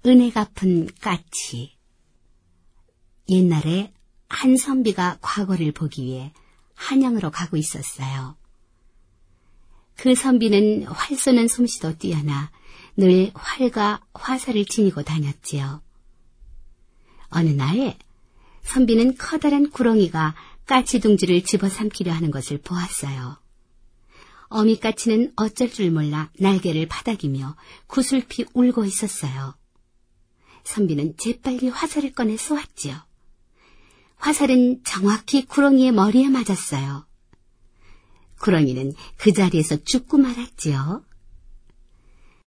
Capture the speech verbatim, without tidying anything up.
은혜 갚은 까치. 옛날에 한 선비가 과거를 보기 위해 한양으로 가고 있었어요. 그 선비는 활 쏘는 솜씨도 뛰어나 늘 활과 화살을 지니고 다녔지요. 어느 날 선비는 커다란 구렁이가 까치 둥지를 집어삼키려 하는 것을 보았어요. 어미까치는 어쩔 줄 몰라 날개를 바닥이며 구슬피 울고 있었어요. 선비는 재빨리 화살을 꺼내 쏘았지요. 화살은 정확히 구렁이의 머리에 맞았어요. 구렁이는 그 자리에서 죽고 말았지요.